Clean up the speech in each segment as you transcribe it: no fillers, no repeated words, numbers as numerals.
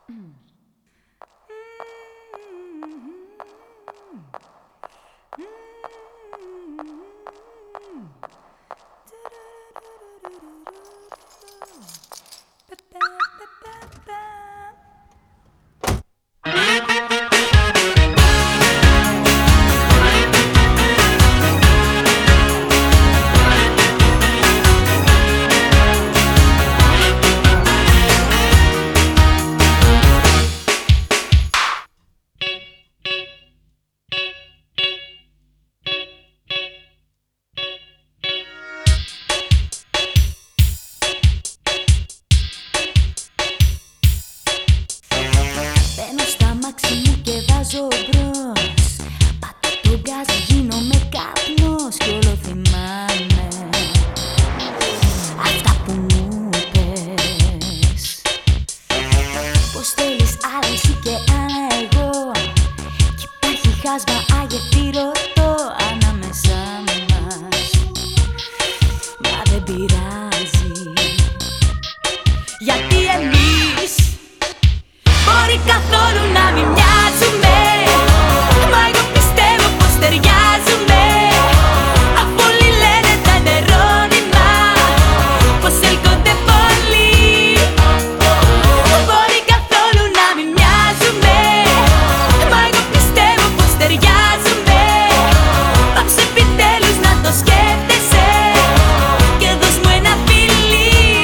Μπαίνω στα μάξι μου και βάζω μπρος. Πατώ το γκάζ, γίνομαι καπνός κι όλο θυμάμαι αυτά που μου πες. Πως θέλεις άλλα εσύ και άλλα εγώ, κι υπάρχει χάσμα αγεφύρωτο ανάμεσά μας. Μα δεν πειράζει, γιατί εμείς μπορεί καθόλου να μην μοιάζουμε. Μα εγώ πιστεύω πως ταιριάζουμε, αφού όλοι λένε τα νερόνυμα πως έλκονται πολύ. Μπορεί καθόλου να μην μοιάζουμε, μα εγώ πιστεύω πως ταιριάζουμε. Πάψε επιτέλους να το σκέφτεσαι και δώσ' μου ένα φιλί.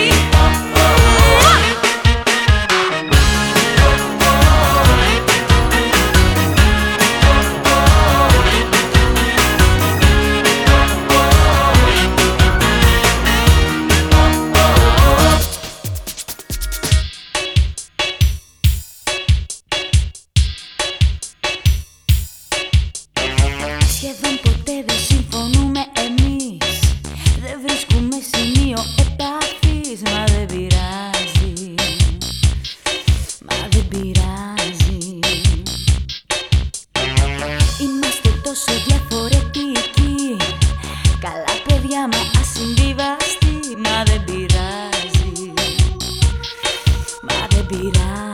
Σχεδόν ποτέ δεν συμφωνούμε εμείς, δεν βρίσκουμε σημείο επαφής. Μα δεν πειράζει, μα δεν πειράζει. Είμαστε τόσο διαφορετικοί, καλά παιδιά μα ασυμβίβαστοι. Μα δεν πειράζει, μα δεν πειράζει.